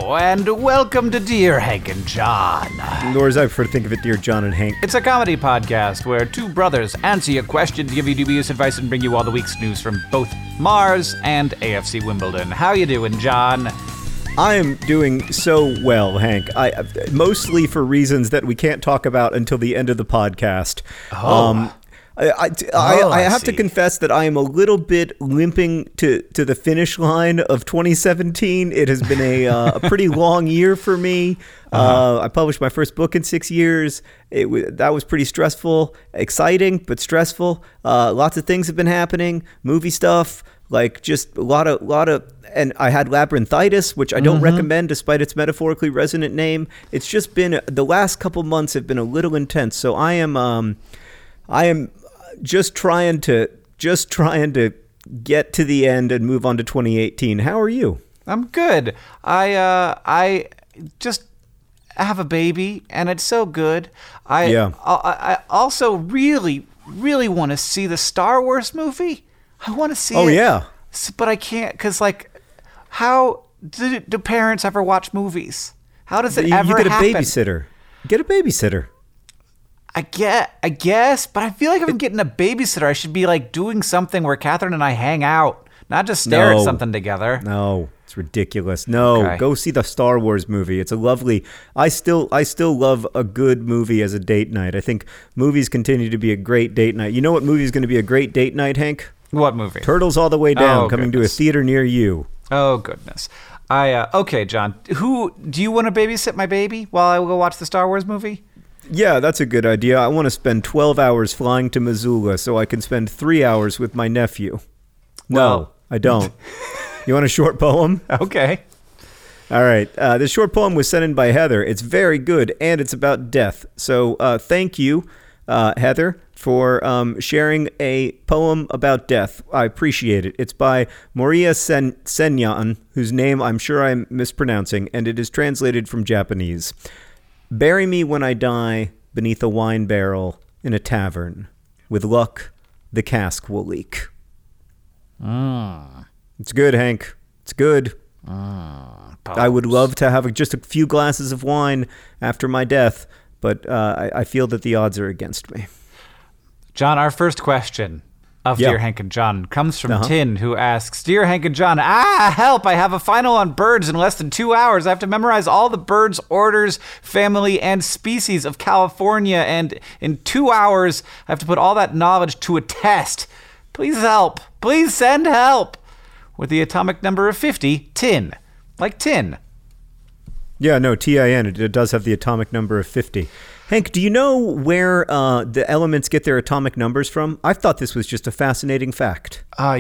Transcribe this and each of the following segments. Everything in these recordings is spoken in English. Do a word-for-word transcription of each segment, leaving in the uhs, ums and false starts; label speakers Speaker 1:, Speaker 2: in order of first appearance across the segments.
Speaker 1: Hello, and welcome to Dear Hank and John.
Speaker 2: Or as I prefer to think of it, Dear John and Hank.
Speaker 1: It's a comedy podcast where two brothers answer your questions, give you dubious advice, and bring you all the week's news from both Mars and A F C Wimbledon. How you doing, John?
Speaker 2: I am doing so well, Hank. I mostly for reasons that we can't talk about until the end of the podcast.
Speaker 1: Oh.
Speaker 2: Um, I, I,
Speaker 1: Oh,
Speaker 2: I, I have
Speaker 1: I
Speaker 2: to
Speaker 1: see.
Speaker 2: confess that I am a little bit limping to, to the finish line of twenty seventeen. It has been a, uh, a pretty long year for me. Uh-huh. Uh, I published my first book in six years. It w- that was pretty stressful, exciting, but stressful. Uh, lots of things have been happening, movie stuff, like just a lot of, lot of, and I had labyrinthitis, which I don't
Speaker 1: Mm-hmm.
Speaker 2: recommend despite its metaphorically resonant name. It's just been, the last couple months have been a little intense. So I am, um, I am just trying to just trying to get to the end and move on to twenty eighteen. How are you?
Speaker 1: I'm good. I uh, I just have a baby, and it's so good. I
Speaker 2: Yeah.
Speaker 1: I, I also really, really want to see the Star Wars movie. I want to see
Speaker 2: Oh
Speaker 1: it.
Speaker 2: yeah.
Speaker 1: S- But I can't, because, like, how do, do parents ever watch movies? How does it
Speaker 2: You,
Speaker 1: ever
Speaker 2: you get a
Speaker 1: happen?
Speaker 2: babysitter. Get a babysitter.
Speaker 1: I get, I guess, but I feel like if I'm getting a babysitter, I should be, like, doing something where Catherine and I hang out, not just stare
Speaker 2: No.
Speaker 1: at something together.
Speaker 2: No, it's ridiculous. No,
Speaker 1: Okay.
Speaker 2: go see the Star Wars movie. It's a lovely. I still I still love a good movie as a date night. I think movies continue to be a great date night. You know what movie is going to be a great date night, Hank?
Speaker 1: What movie?
Speaker 2: Turtles All the Way Down,
Speaker 1: Oh,
Speaker 2: coming
Speaker 1: goodness.
Speaker 2: to a theater near you.
Speaker 1: Oh, goodness. I, uh, okay, John, who, do you want to babysit my baby while I go watch the Star Wars movie?
Speaker 2: Yeah, that's a good idea. I want to spend twelve hours flying to Missoula so I can spend three hours with my nephew. No,
Speaker 1: Well-
Speaker 2: I don't. You want a short poem?
Speaker 1: Okay.
Speaker 2: All right. Uh, this short poem was sent in by Heather. It's very good, and it's about death. So uh, thank you, uh, Heather, for um, sharing a poem about death. I appreciate it. It's by Moria Sen- Senyan, whose name I'm sure I'm mispronouncing, and it is translated from Japanese. Bury me when I die beneath a wine barrel in a tavern. With luck, the cask will leak.
Speaker 1: Mm.
Speaker 2: It's good, Hank. It's good.
Speaker 1: Mm,
Speaker 2: I would love to have just a few glasses of wine after my death, but uh, I, I feel that the odds are against me.
Speaker 1: John, our first question of
Speaker 2: Yeah.
Speaker 1: Dear Hank and John comes from
Speaker 2: Uh-huh.
Speaker 1: Tin, who asks, Dear Hank and John, ah, help, I have a final on birds in less than two hours. I have to memorize all the birds, orders, family, and species of California, and in two hours, I have to put all that knowledge to a test. Please help. Please send help. With the atomic number of fifty, tin. Like tin.
Speaker 2: Yeah, no, T I N, it, it does have the atomic number of fifty. Hank, do you know where uh, the elements get their atomic numbers from? I thought this was just a fascinating fact.
Speaker 1: Uh,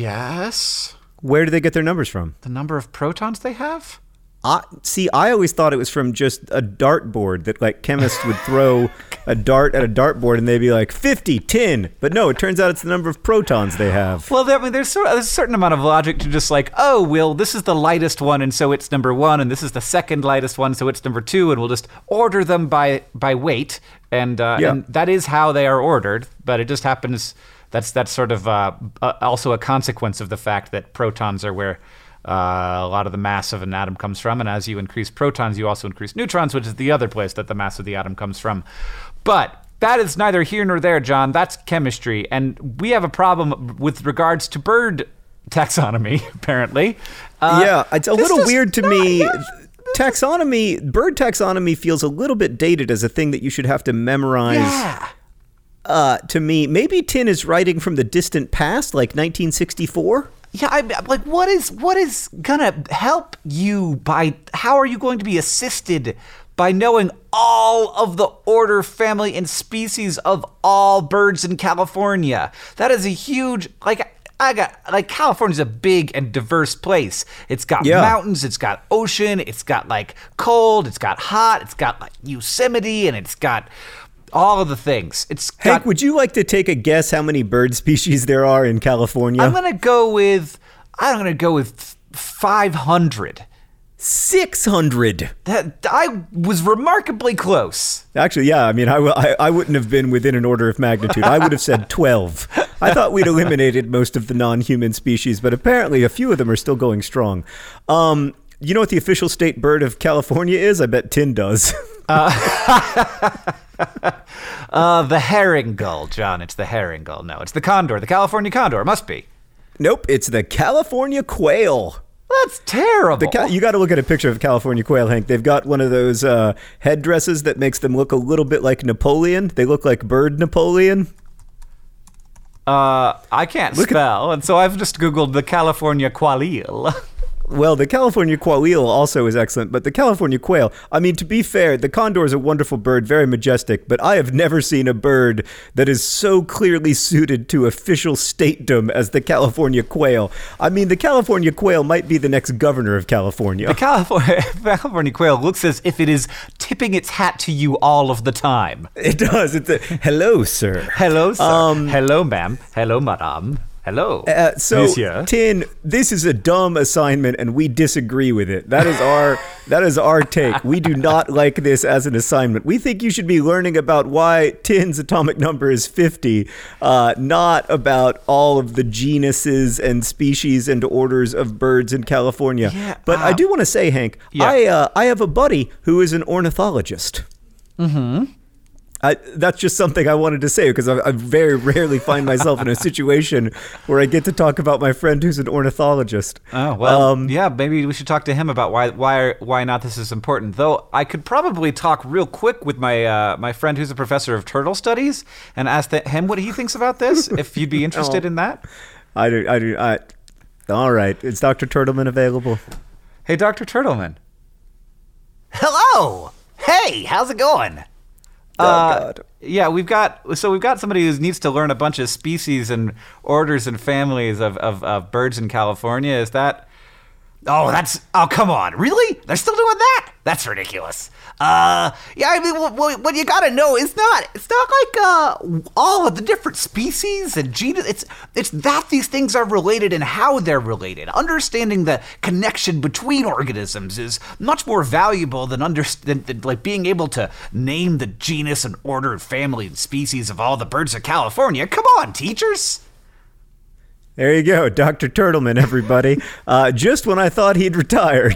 Speaker 1: yes?
Speaker 2: Where do they get their numbers from?
Speaker 1: The number of protons they have?
Speaker 2: I, see, I always thought it was from just a dartboard that like chemists would throw a dart at a dartboard and they'd be like fifty, tin. But no, it turns out it's the number of protons they have.
Speaker 1: Well, I mean, there's, sort of, there's a certain amount of logic to just like, oh, well, this is the lightest one, and so it's number one, and this is the second lightest one, so it's number two, and we'll just order them by by weight, and uh,
Speaker 2: Yeah.
Speaker 1: and that is how they are ordered. But it just happens that's that's sort of uh, uh, also a consequence of the fact that protons are where uh, a lot of the mass of an atom comes from, and as you increase protons, you also increase neutrons, which is the other place that the mass of the atom comes from. But that is neither here nor there, John. That's chemistry. And we have a problem with regards to bird taxonomy, apparently. Uh,
Speaker 2: yeah, it's a
Speaker 1: this
Speaker 2: little
Speaker 1: does
Speaker 2: weird to
Speaker 1: not-
Speaker 2: me.
Speaker 1: yeah,
Speaker 2: Taxonomy, bird taxonomy feels a little bit dated as a thing that you should have to memorize.
Speaker 1: Yeah.
Speaker 2: Uh, to me, maybe Tin is writing from the distant past, like nineteen sixty-four.
Speaker 1: Yeah, I, like, what is what is gonna help you by, how are you going to be assisted by knowing all of the order, family, and species of all birds in California? That is a huge, like, I got, like, California's a big and diverse place. It's got
Speaker 2: Yeah.
Speaker 1: mountains, it's got ocean, it's got, like, cold, it's got hot, it's got, like, Yosemite, and it's got all of the things. It's got,
Speaker 2: Hank, would you like to take a guess how many bird species there are in California?
Speaker 1: I'm gonna go with, I'm gonna go with five hundred.
Speaker 2: six hundred.
Speaker 1: That I was remarkably close.
Speaker 2: Actually, yeah, I mean, I, w- I, I wouldn't have been within an order of magnitude. I would have said twelve. I thought we'd eliminated most of the non-human species, but apparently a few of them are still going strong. Um, You know what the official state bird of California is? I bet Tin does.
Speaker 1: uh, uh, the herring gull, John. It's the herring gull. No, it's the condor. The California condor. It must be.
Speaker 2: Nope, it's the California quail.
Speaker 1: That's terrible.
Speaker 2: The ca- you got to look at a picture of California quail, Hank. They've got one of those uh, headdresses that makes them look a little bit like Napoleon. They look like bird Napoleon.
Speaker 1: Uh, I can't look spell, at- and so I've just Googled the California quail.
Speaker 2: Well, the California quail also is excellent, but the California quail, I mean, to be fair, the condor is a wonderful bird, very majestic, but I have never seen a bird that is so clearly suited to official statedom as the California quail. I mean, the California quail might be the next governor of California.
Speaker 1: The California, California quail looks as if it is tipping its hat to you all of the time.
Speaker 2: It does. It's a, hello, sir.
Speaker 1: Hello, sir.
Speaker 2: Um,
Speaker 1: Hello, ma'am. Hello, madame. Hello.
Speaker 2: Uh, so,
Speaker 1: Monsieur.
Speaker 2: Tin, this is a dumb assignment, and we disagree with it. That is our that is our take. We do not like this as an assignment. We think you should be learning about why Tin's atomic number is fifty, uh, not about all of the genuses and species and orders of birds in California.
Speaker 1: Yeah,
Speaker 2: but
Speaker 1: uh,
Speaker 2: I do want to say, Hank,
Speaker 1: yeah.
Speaker 2: I uh, I have a buddy who is an ornithologist.
Speaker 1: Mm-hmm.
Speaker 2: I, that's just something I wanted to say because I, I very rarely find myself in a situation where I get to talk about my friend who's an ornithologist.
Speaker 1: Oh, well,
Speaker 2: Um,
Speaker 1: yeah, maybe we should talk to him about why why why not this is important. Though I could probably talk real quick with my uh, my friend who's a professor of turtle studies and ask th- him what he thinks about this, if you'd be interested
Speaker 2: Oh.
Speaker 1: in that.
Speaker 2: I do. I do. I, all right. Is Doctor Turtleman available?
Speaker 1: Hey, Doctor Turtleman.
Speaker 3: Hello! Hey, how's it going?
Speaker 2: Oh,
Speaker 1: Uh,
Speaker 2: God.
Speaker 1: Yeah, we've got so we've got somebody who needs to learn a bunch of species and orders and families of, of, of birds in California. Is that?
Speaker 3: Oh, that's... Oh, come on. Really? They're still doing that? That's ridiculous. Uh, yeah, I mean, what, what you gotta know is not... It's not like, uh, all of the different species and genus. It's, it's that these things are related and how they're related. Understanding the connection between organisms is much more valuable than, under, than, than like, being able to name the genus and order and family and species of all the birds of California. Come on, teachers!
Speaker 2: There you go, Doctor Turtleman, everybody. Uh, just when I thought he'd retired.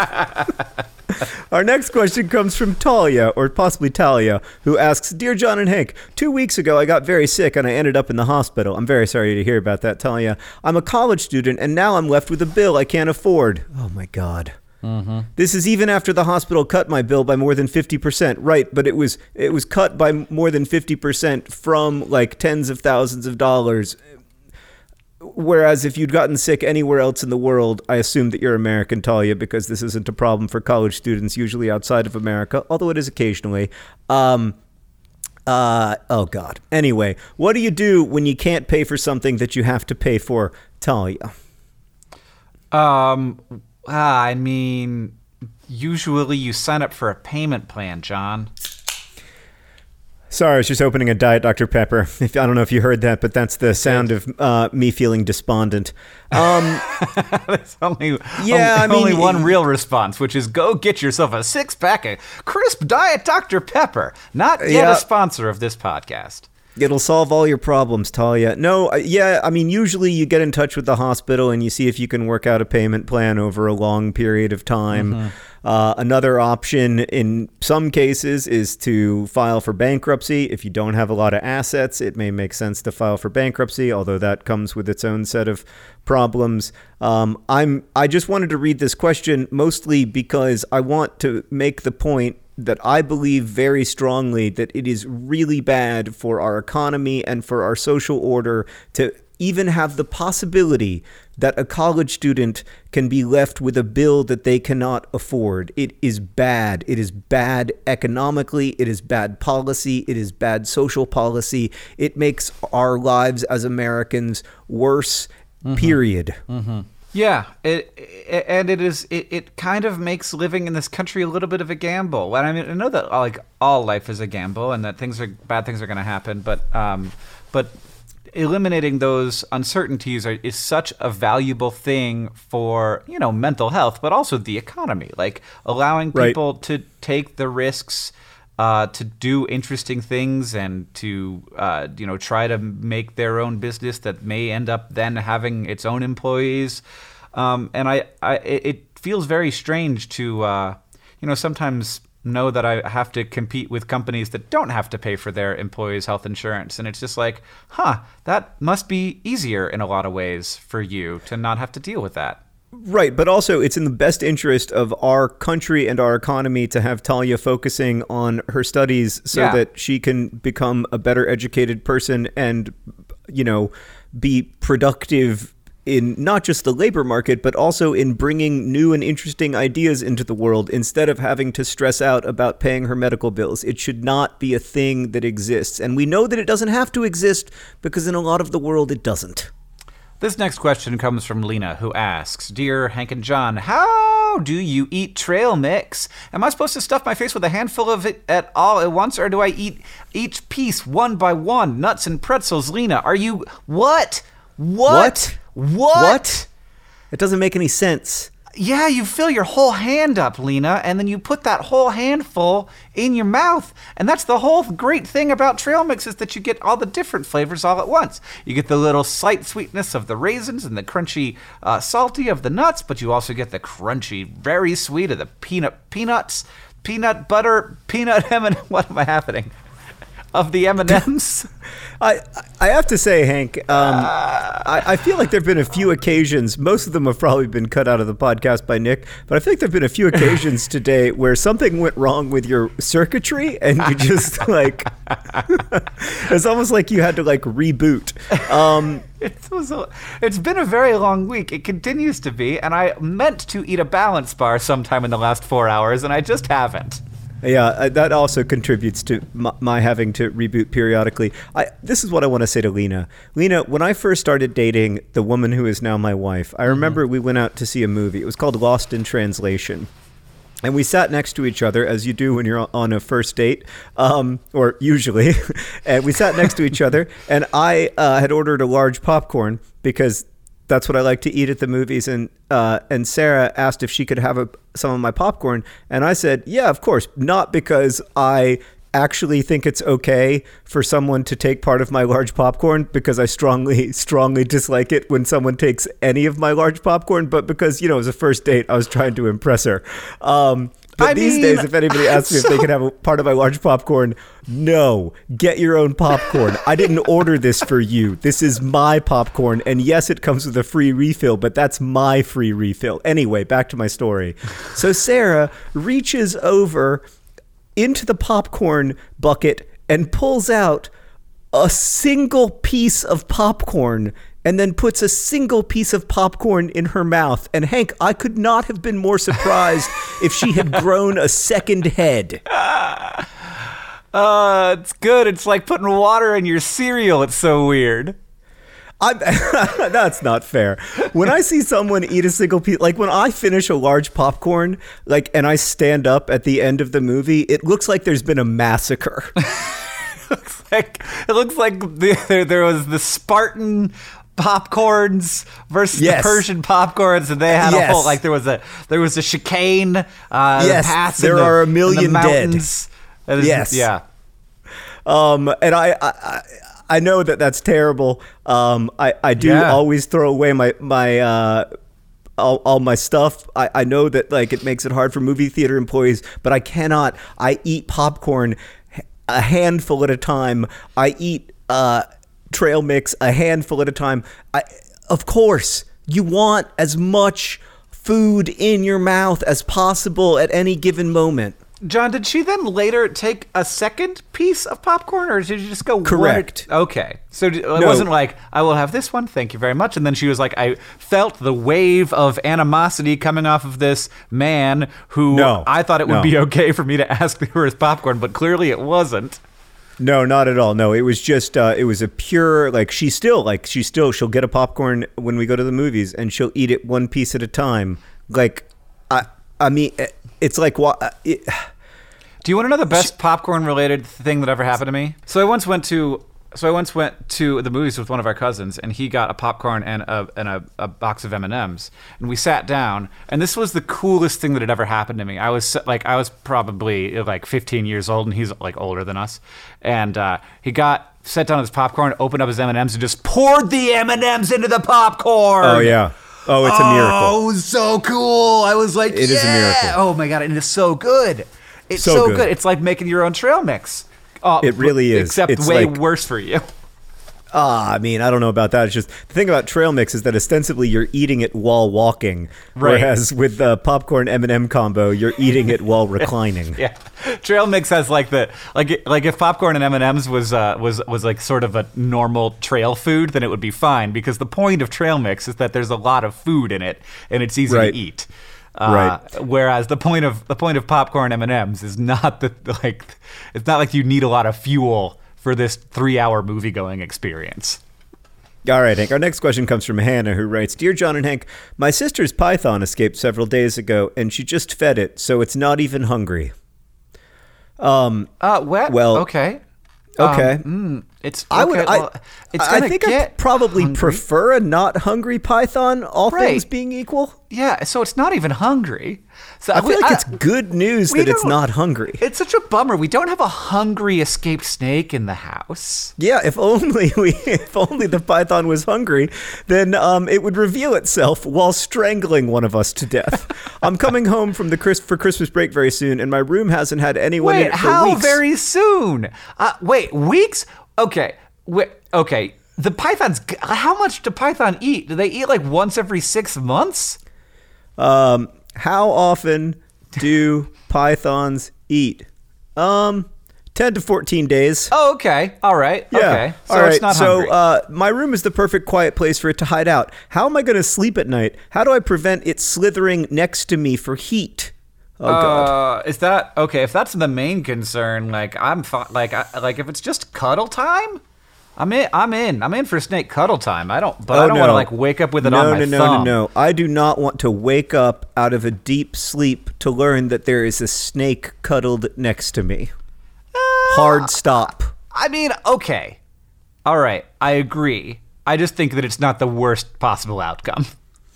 Speaker 2: Our next question comes from Talia, or possibly Talia, who asks, Dear John and Hank, two weeks ago I got very sick and I ended up in the hospital. I'm very sorry to hear about that, Talia. I'm a college student and now I'm left with a bill I can't afford. Oh my God. Mm-hmm. This is even after the hospital cut my bill by more than fifty percent. Right, but it was it was cut by more than fifty percent from like tens of thousands of dollars. Whereas if you'd gotten sick anywhere else in the world, I assume that you're American, Talia, because this isn't a problem for college students usually outside of America, although it is occasionally. Um, uh, oh, God. Anyway, what do you do when you can't pay for something that you have to pay for, Talia?
Speaker 1: Um, ah, I mean, usually you sign up for a payment plan, John.
Speaker 2: Sorry, I was just opening a Diet Doctor Pepper. If, I don't know if you heard that, but that's the sound of uh, me feeling despondent. Um,
Speaker 1: There's only,
Speaker 2: Yeah,
Speaker 1: only,
Speaker 2: I mean-
Speaker 1: only one real response, which is go get yourself a six-pack of crisp Diet Doctor Pepper. Not yet
Speaker 2: Yeah.
Speaker 1: a sponsor of this podcast.
Speaker 2: It'll solve all your problems, Talia. No, uh, yeah, I mean, usually you get in touch with the hospital and you see if you can work out a payment plan over a long period of time.
Speaker 1: Mm-hmm.
Speaker 2: Uh, another option in some cases is to file for bankruptcy. If you don't have a lot of assets, it may make sense to file for bankruptcy, although that comes with its own set of problems. Um, I'm, I just wanted to read this question mostly because I want to make the point that I believe very strongly that it is really bad for our economy and for our social order to even have the possibility that a college student can be left with a bill that they cannot afford. It is bad. It is bad economically. It is bad policy. It is bad social policy. It makes our lives as Americans worse, mm-hmm. period.
Speaker 1: Mm-hmm. Yeah, it, it, and it is. It, it kind of makes living in this country a little bit of a gamble. And I mean, I know that like all life is a gamble, and that things are bad things are going to happen. But um, but eliminating those uncertainties are, is such a valuable thing for you know mental health, but also the economy. Like allowing people right. to take the risks. Uh, to do interesting things and to uh, you know try to make their own business that may end up then having its own employees, um, and I, I it feels very strange to, uh, you know, sometimes know that I have to compete with companies that don't have to pay for their employees' health insurance. And it's just like, huh, that must be easier in a lot of ways for you to not have to deal with that.
Speaker 2: Right, but also it's in the best interest of our country and our economy to have Talia focusing on her studies so
Speaker 1: Yeah.
Speaker 2: that she can become a better educated person and, you know, be productive in not just the labor market, but also in bringing new and interesting ideas into the world instead of having to stress out about paying her medical bills. It should not be a thing that exists. And we know that it doesn't have to exist because in a lot of the world it doesn't.
Speaker 1: This next question comes from Lena, who asks, Dear Hank and John, how do you eat trail mix? Am I supposed to stuff my face with a handful of it at all at once, or do I eat each piece one by one? Nuts and pretzels, Lena, are you... What? What? What?
Speaker 2: What? It doesn't make any sense.
Speaker 1: Yeah, you fill your whole hand up, Lena, and then you put that whole handful in your mouth. And that's the whole great thing about trail mix is that you get all the different flavors all at once. You get the little slight sweetness of the raisins and the crunchy uh, salty of the nuts, but you also get the crunchy, very sweet of the peanut peanuts, peanut butter, peanut M and what am I happening? Of the M and M's.
Speaker 2: I I have to say, Hank, um, I, I feel like there have been a few occasions, most of them have probably been cut out of the podcast by Nick, but I think there have been a few occasions today where something went wrong with your circuitry and you just like, it's almost like you had to like reboot. Um,
Speaker 1: It was a, it's been a very long week. It continues to be, and I meant to eat a balance bar sometime in the last four hours, and I just haven't.
Speaker 2: Yeah, uh, that also contributes to my, my having to reboot periodically. I, this is what I want to say to Lena. Lena, when I first started dating the woman who is now my wife, I remember mm-hmm. we went out to see a movie. It was called Lost in Translation. And we sat next to each other, as you do when you're on a first date, um, or usually. And we sat next to each other, and I uh, had ordered a large popcorn because that's what I like to eat at the movies. And uh, and Sarah asked if she could have a, some of my popcorn. And I said, yeah, of course. Not because I actually think it's okay for someone to take part of my large popcorn, because I strongly, strongly dislike it when someone takes any of my large popcorn, but because, you know, as a first date, I was trying to impress her. Um, but
Speaker 1: I
Speaker 2: these
Speaker 1: mean,
Speaker 2: days, if anybody asks me
Speaker 1: so...
Speaker 2: if they can have a part of my large popcorn, no, get your own popcorn. I didn't order this for you. This is my popcorn. And yes, it comes with a free refill, but that's my free refill. Anyway, back to my story. So Sarah reaches over into the popcorn bucket and pulls out a single piece of popcorn and then puts a single piece of popcorn in her mouth. And Hank, I could not have been more surprised if she had grown a second head.
Speaker 1: Uh, it's good. It's like putting water in your cereal. It's so weird.
Speaker 2: I'm, that's not fair. When I see someone eat a single piece, like when I finish a large popcorn, like, and I stand up at the end of the movie, it looks like there's been a massacre.
Speaker 1: it looks like it looks like the, there, there was the Spartan popcorns versus
Speaker 2: yes.
Speaker 1: the Persian popcorns, and they had
Speaker 2: yes.
Speaker 1: a whole like there was a there was a chicane. Uh,
Speaker 2: yes,
Speaker 1: the paths
Speaker 2: there
Speaker 1: the,
Speaker 2: are a million
Speaker 1: the
Speaker 2: dead.
Speaker 1: Is,
Speaker 2: yes,
Speaker 1: yeah.
Speaker 2: Um, and I. I, I I know that that's terrible. Um, I, I do
Speaker 1: yeah.
Speaker 2: always throw away my my uh, all, all my stuff. I, I know that like it makes it hard for movie theater employees, but I cannot. I eat popcorn a handful at a time. I eat uh, trail mix a handful at a time. I, of course, you want as much food in your mouth as possible at any given moment.
Speaker 1: John, did she then later take a second piece of popcorn, or did you just go
Speaker 2: correct?
Speaker 1: One? Okay, so it
Speaker 2: no.
Speaker 1: wasn't like, I will have this one, thank you very much, and then she was like, I felt the wave of animosity coming off of this man who
Speaker 2: no.
Speaker 1: I thought it would
Speaker 2: no.
Speaker 1: be okay for me to ask for his popcorn, but clearly it wasn't.
Speaker 2: No, not at all. No, it was just, uh, it was a pure, like, she still, like, she still, she'll get a popcorn when we go to the movies, and she'll eat it one piece at a time. Like, I, I mean, it's like, it,
Speaker 1: do you want to know the best popcorn-related thing that ever happened to me? So I once went to, so I once went to the movies with one of our cousins, and he got a popcorn and a and a, a box of M and M's, and we sat down, and this was the coolest thing that had ever happened to me. I was like, I was probably like fifteen years old, and he's like older than us, and uh, he got sat down with his popcorn, opened up his M and M's, and just poured the M and M's into the popcorn.
Speaker 2: Oh yeah. Oh, it's a miracle.
Speaker 3: Oh, so cool. I was like,
Speaker 2: It
Speaker 3: yeah.
Speaker 2: is a miracle.
Speaker 3: Oh my God. And it's so good. It's
Speaker 2: So
Speaker 3: so,
Speaker 2: good.
Speaker 3: good. It's like making your own trail mix. Oh,
Speaker 2: It really is.
Speaker 1: Except
Speaker 2: It's
Speaker 1: way
Speaker 2: like-
Speaker 1: worse for you.
Speaker 2: Ah, I mean, I don't know about that. It's just the thing about trail mix is that ostensibly you're eating it while walking,
Speaker 1: Right.
Speaker 2: whereas with the popcorn M and M combo, you're eating it while reclining.
Speaker 1: Yeah, trail mix has like the like like if popcorn and M and M's was uh, was was like sort of a normal trail food, then it would be fine because the point of trail mix is that there's a lot of food in it and it's easy
Speaker 2: Right.
Speaker 1: to eat. Uh,
Speaker 2: Right.
Speaker 1: Whereas the point of the point of popcorn M and M's is not the like it's not like you need a lot of fuel for this three-hour movie-going experience.
Speaker 2: All right, Hank. Our next question comes from Hannah, who writes, Dear John and Hank, my sister's python escaped several days ago, and she just fed it, so it's not even hungry. Um,
Speaker 1: Uh, what?
Speaker 2: Well,
Speaker 1: okay.
Speaker 2: okay.
Speaker 1: Um, mm, it's
Speaker 2: I
Speaker 1: okay,
Speaker 2: would.
Speaker 1: well,
Speaker 2: I,
Speaker 1: it's
Speaker 2: I
Speaker 1: gonna
Speaker 2: think I
Speaker 1: get
Speaker 2: probably
Speaker 1: hungry.
Speaker 2: prefer a not hungry python. All
Speaker 1: Right.
Speaker 2: things being equal,
Speaker 1: Yeah, so it's not even hungry. So
Speaker 2: I feel like
Speaker 1: I-
Speaker 2: it's good news
Speaker 1: we
Speaker 2: that it's
Speaker 1: don't-
Speaker 2: not hungry.
Speaker 1: It's such a bummer. We don't have a hungry escaped snake in the house.
Speaker 2: Yeah, if only we, if only the python was hungry, then um, it would reveal itself while strangling one of us to death. I'm coming home from the Chris for Christmas break very soon, and my room hasn't had anyone in
Speaker 1: Wait,
Speaker 2: it for
Speaker 1: how
Speaker 2: weeks.
Speaker 1: very soon? Uh, wait, weeks? Okay, wait, okay. The pythons. g- How much do python eat? Do they eat like once every six months?
Speaker 2: Um, how often do pythons eat? Um, ten to fourteen days.
Speaker 1: Oh, okay. All right.
Speaker 2: Yeah.
Speaker 1: Okay. So
Speaker 2: All right.
Speaker 1: it's not
Speaker 2: so
Speaker 1: hungry.
Speaker 2: uh, my room is the perfect quiet place for it to hide out. How am I going to sleep at night? How do I prevent it slithering next to me for heat? Oh God.
Speaker 1: Uh, is that okay? If that's the main concern, like I'm fi- like I, like if it's just cuddle time, I'm in. I'm in. I'm in for snake cuddle time. I don't, but I
Speaker 2: Oh,
Speaker 1: don't want to
Speaker 2: no.
Speaker 1: like wake up with it
Speaker 2: no,
Speaker 1: on my
Speaker 2: no, no,
Speaker 1: thumb.
Speaker 2: No, no, I do not want to wake up out of a deep sleep to learn that there is a snake cuddled next to me. Hard stop.
Speaker 1: I mean, okay, all right, I agree. I just think that it's not the worst possible outcome.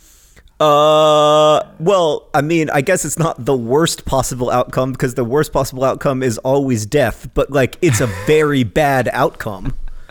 Speaker 2: Uh, well, I mean, I guess it's not the worst possible outcome because the worst possible outcome is always death, but like it's a very bad outcome.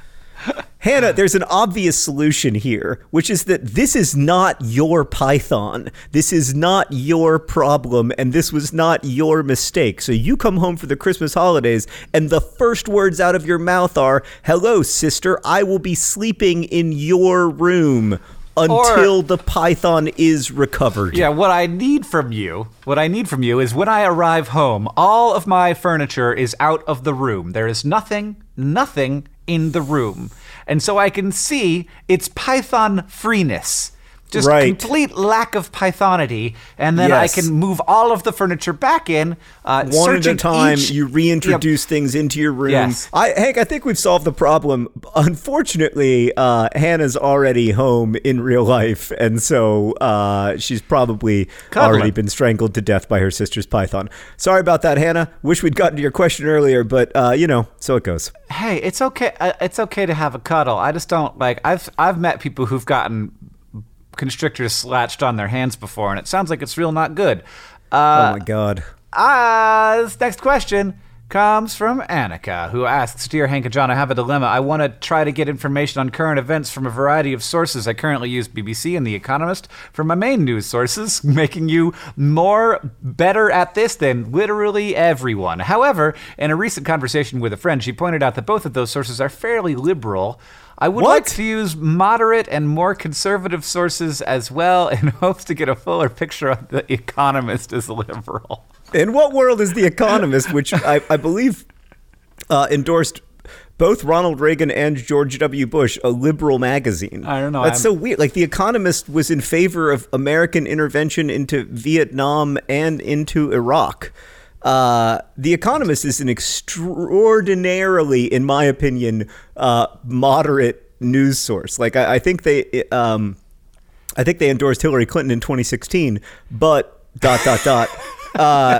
Speaker 2: Hannah, there's an obvious solution here, which is that this is not your python. This is not your problem, and this was not your mistake. So you come home for the Christmas holidays, and the first words out of your mouth are, hello, sister, I will be sleeping in your room until
Speaker 1: Or-
Speaker 2: the python is recovered.
Speaker 1: Yeah, what I need from you, what I need from you is when I arrive home, all of my furniture is out of the room. There is nothing, nothing in the room. And so I can see its python freeness. Just
Speaker 2: Right.
Speaker 1: complete lack of pythonity, and then
Speaker 2: Yes.
Speaker 1: I can move all of the furniture back in. Uh,
Speaker 2: One at a
Speaker 1: searching
Speaker 2: time,
Speaker 1: each-
Speaker 2: you reintroduce things into your room.
Speaker 1: Yes.
Speaker 2: I, Hank, I think we've solved the problem. Unfortunately, uh, Hannah's already home in real life, and so uh, she's probably
Speaker 1: Cuddling.
Speaker 2: already been strangled to death by her sister's python. Sorry about that, Hannah. Wish we'd gotten to your question earlier, but uh, you know, so it goes.
Speaker 1: Hey, it's okay. Uh, it's okay to have a cuddle. I just don't like. I've I've met people who've gotten constrictors slatched on their hands before, and it sounds like it's real not good. Uh,
Speaker 2: Oh my God.
Speaker 1: Uh, this next question comes from Annika, who asks, Dear Hank and John, I have a dilemma. I want to try to get information on current events from a variety of sources. I currently use B B C and The Economist for my main news sources, making you more better at this than literally everyone. However, in a recent conversation with a friend, she pointed out that both of those sources are fairly liberal. I would like
Speaker 2: What?
Speaker 1: to use moderate and more conservative sources as well in hopes to get a fuller picture of The Economist as liberal.
Speaker 2: In what world is The Economist, which I, I believe uh, endorsed both Ronald Reagan and George W. Bush, a liberal magazine?
Speaker 1: I don't know,
Speaker 2: That's
Speaker 1: I'm-
Speaker 2: so weird. Like, The Economist was in favor of American intervention into Vietnam and into Iraq. Uh, the Economist is an extraordinarily, in my opinion, uh, moderate news source. Like, I, I think they, um, I think they endorsed Hillary Clinton in twenty sixteen, but dot dot dot. Uh,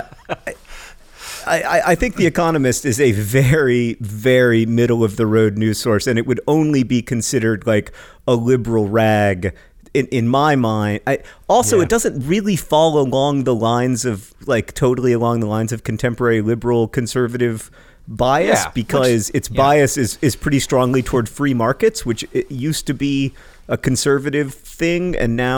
Speaker 2: I, I, I think The Economist is a very, very middle of the road news source, and it would only be considered like a liberal rag. In, in my mind, I also
Speaker 1: Yeah.
Speaker 2: it doesn't really fall along the lines of like totally along the lines of contemporary liberal conservative bias
Speaker 1: Yeah,
Speaker 2: because
Speaker 1: which-
Speaker 2: its
Speaker 1: yeah.
Speaker 2: bias is is pretty strongly toward free markets, which it used to be a conservative thing, and now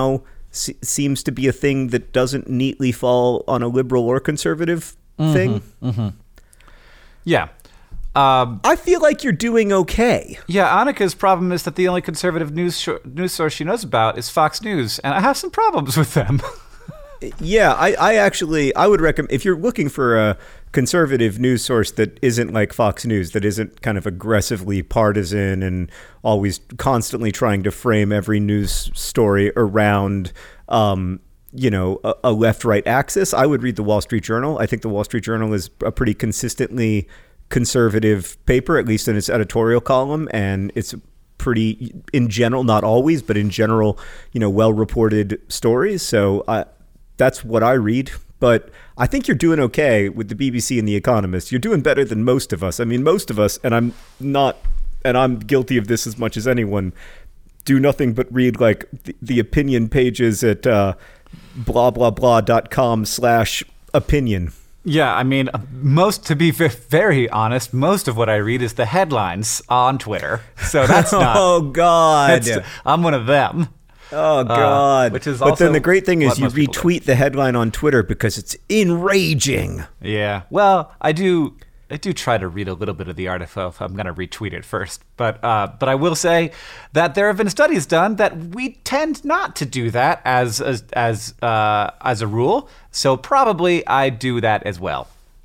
Speaker 2: se- seems to be a thing that doesn't neatly fall on a liberal or conservative
Speaker 1: mm-hmm,
Speaker 2: thing.
Speaker 1: Mm-hmm. Yeah. Um,
Speaker 2: I feel like you're doing okay.
Speaker 1: Yeah, Annika's problem is that the only conservative news sh- news source she knows about is Fox News, and I have some problems with them.
Speaker 2: Yeah, I, I actually, I would recommend, if you're looking for a conservative news source that isn't like Fox News, that isn't kind of aggressively partisan and always constantly trying to frame every news story around, um, you know, a, a left-right axis, I would read the Wall Street Journal. I think the Wall Street Journal is a pretty consistently conservative paper, at least in its editorial column, and it's pretty, in general, not always, but in general, you know, well-reported stories. So I, that's what I read. But I think you're doing okay with the B B C and The Economist. You're doing better than most of us. I mean, most of us, and I'm not, and I'm guilty of this as much as anyone, do nothing but read like the, the opinion pages at uh, blah, blah, blah dot com slash opinion.
Speaker 1: Yeah, I mean, most, to be very honest, most of what I read is the headlines on Twitter. So that's not.
Speaker 2: Oh, God.
Speaker 1: That's, I'm one of them.
Speaker 2: Oh, God.
Speaker 1: Uh, which is
Speaker 2: but
Speaker 1: also
Speaker 2: then the great thing is
Speaker 1: what
Speaker 2: you
Speaker 1: most people do.
Speaker 2: retweet the headline on Twitter because it's enraging.
Speaker 1: Yeah. Well, I do I do try to read a little bit of the article if I'm going to retweet it first. But uh, but I will say that there have been studies done that we tend not to do that as as as, uh, as a rule. So probably I do that as well.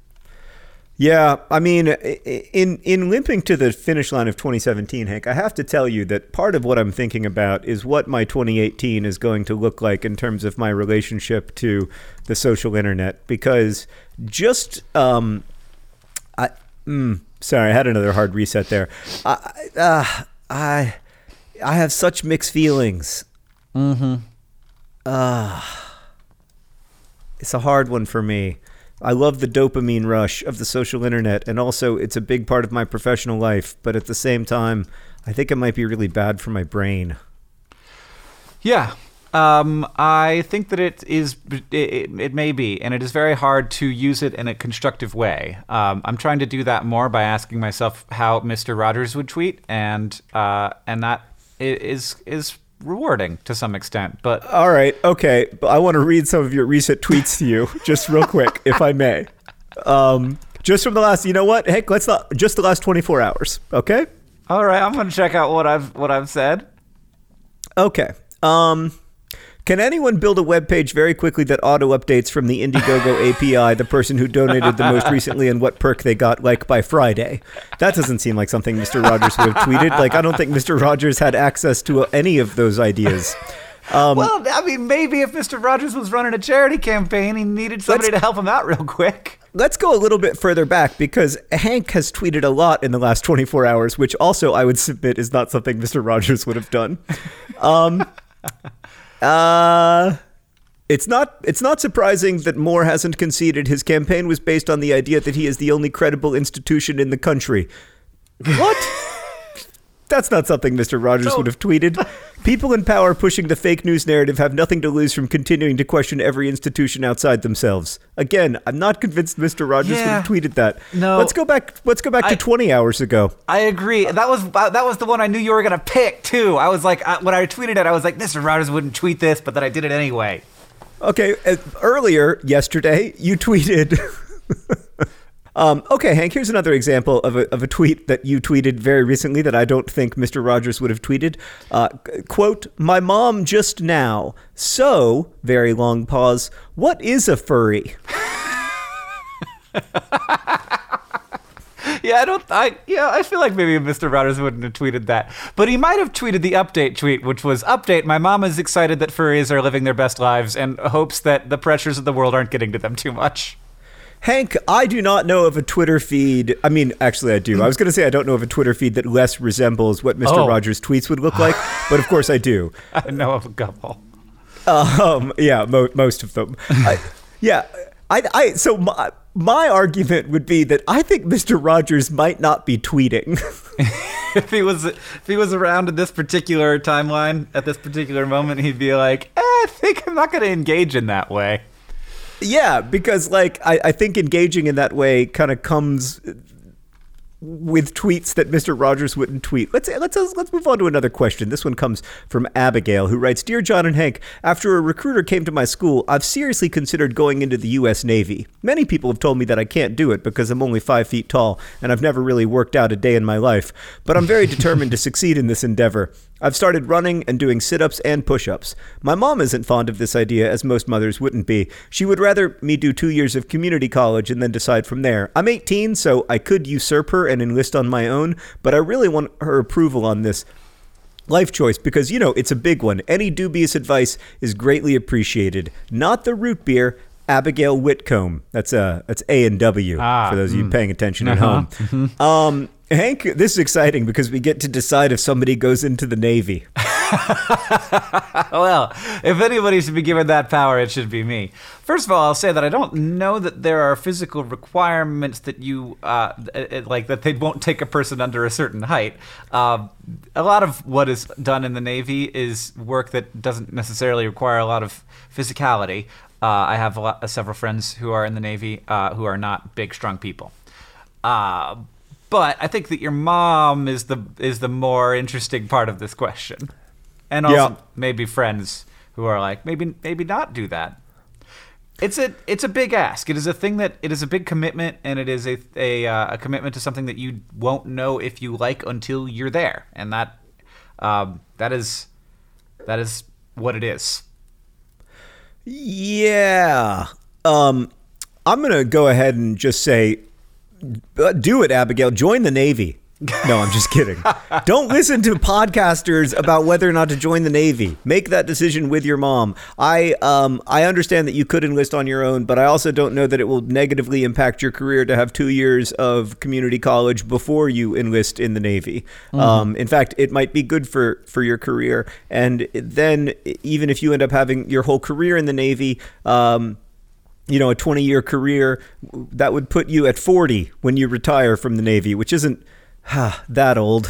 Speaker 2: Yeah, I mean, in in limping to the finish line of twenty seventeen, Hank, I have to tell you that part of what I'm thinking about is what my twenty eighteen is going to look like in terms of my relationship to the social internet. Because just, um, I, mm, sorry, I had another hard reset there. I, uh, I, I have such mixed feelings.
Speaker 1: Mm-hmm.
Speaker 2: Uh, it's a hard one for me. I love the dopamine rush of the social internet, and also it's a big part of my professional life, but at the same time, I think it might be really bad for my brain.
Speaker 1: Yeah, um, I think that it is. It, it may be, and it is very hard to use it in a constructive way. Um, I'm trying to do that more by asking myself how Mister Rogers would tweet, and uh, and that is is rewarding to some extent. But
Speaker 2: all right, okay, but I want to read some of your recent tweets to you, just real quick, if I may. Um, just from the last, you know what? Heck, let's not just the last twenty-four hours, okay?
Speaker 1: All right, I'm going to check out what I've what I've said.
Speaker 2: Okay. Um, can anyone build a web page very quickly that auto updates from the Indiegogo A P I the person who donated the most recently and what perk they got, like by Friday? That doesn't seem like something Mister Rogers would have tweeted. Like, I don't think Mister Rogers had access to any of those ideas. Um,
Speaker 1: well, I mean, maybe if Mister Rogers was running a charity campaign, he needed somebody to help him out real quick.
Speaker 2: Let's go a little bit further back, because Hank has tweeted a lot in the last twenty-four hours, which also I would submit is not something Mister Rogers would have done. Um, uh, it's not it's not surprising that Moore hasn't conceded his campaign was based on the idea that he is the only credible institution in the country. What? That's not something Mister Rogers
Speaker 1: No.
Speaker 2: would have tweeted. People in power pushing the fake news narrative have nothing to lose from continuing to question every institution outside themselves. Again, I'm not convinced Mister Rogers would
Speaker 1: Yeah.
Speaker 2: have tweeted that.
Speaker 1: No.
Speaker 2: Let's go back let's go back
Speaker 1: I-
Speaker 2: to twenty hours ago.
Speaker 1: I agree. That was that was the one I knew you were gonna pick too. I was like, I, when I tweeted it, I was like, Mister Rogers wouldn't tweet this, but then I did it anyway.
Speaker 2: Okay, uh, earlier yesterday you tweeted Um, okay, Hank, here's another example of a, of a tweet that you tweeted very recently that I don't think Mister Rogers would have tweeted. Uh, quote, my mom just now. So, very long pause, what is a furry?
Speaker 1: Yeah, I don't. I yeah, I feel like maybe Mister Rogers wouldn't have tweeted that, but he might have tweeted the update tweet, which was update. My mom is excited that furries are living their best lives and hopes that the pressures of the world aren't getting to them too much.
Speaker 2: Hank, I do not know of a Twitter feed. I mean, actually, I do. I was going to say I don't know of a Twitter feed that less resembles what Mister
Speaker 1: Oh.
Speaker 2: Rogers' tweets would look like, but of course I do.
Speaker 1: I know of a couple.
Speaker 2: Um, yeah, mo- most of them. I, yeah, I, I. So my my argument would be that I think Mister Rogers might not be tweeting.
Speaker 1: If he was if he was around in this particular timeline at this particular moment, he'd be like, eh, I think I'm not going to engage in that way.
Speaker 2: Yeah, because like I, I think engaging in that way kind of comes with tweets that Mister Rogers wouldn't tweet. Let's let's let's move on to another question. This one comes from Abigail, who writes, "Dear John and Hank, after a recruiter came to my school, I've seriously considered going into the U S Navy. Many people have told me that I can't do it because I'm only five feet tall and I've never really worked out a day in my life. But I'm very determined to succeed in this endeavor. I've started running and doing sit-ups and push-ups. My mom isn't fond of this idea, as most mothers wouldn't be. She would rather me do two years of community college and then decide from there. I'm eighteen, so I could usurp her and enlist on my own, but I really want her approval on this life choice because, you know, it's a big one. Any dubious advice is greatly appreciated. Not the root beer, Abigail Whitcomb." That's uh, that's A and W
Speaker 1: ah,
Speaker 2: for those of you
Speaker 1: mm.
Speaker 2: paying attention at
Speaker 1: uh-huh.
Speaker 2: home. Um, Hank, this is exciting because we get to decide if somebody goes into the Navy.
Speaker 1: Well, if anybody should be given that power, it should be me. First of all, I'll say that I don't know that there are physical requirements that you, uh, like, that they won't take a person under a certain height. Uh, a lot of what is done in the Navy is work that doesn't necessarily require a lot of physicality. Uh, I have a lot, uh, several friends who are in the Navy uh, who are not big, strong people. Uh, but I think that your mom is the is the more interesting part of this question. And also
Speaker 2: yeah.
Speaker 1: maybe friends who are like, maybe maybe not do that. It's a it's a big ask. It is a thing that it is a big commitment, and it is a a, uh, a commitment to something that you won't know if you like until you're there, and that um, that is that is what it is.
Speaker 2: Yeah. Um, I'm going to go ahead and just say, uh, do it, Abigail. Join the Navy. No, I'm just kidding. Don't listen to podcasters about whether or not to join the Navy. Make that decision with your mom. I um I understand that you could enlist on your own, but I also don't know that it will negatively impact your career to have two years of community college before you enlist in the Navy. Mm-hmm. Um, in fact, it might be good for, for your career. And then even if you end up having your whole career in the Navy, um, you know, a twenty-year career, that would put you at forty when you retire from the Navy, which isn't that old.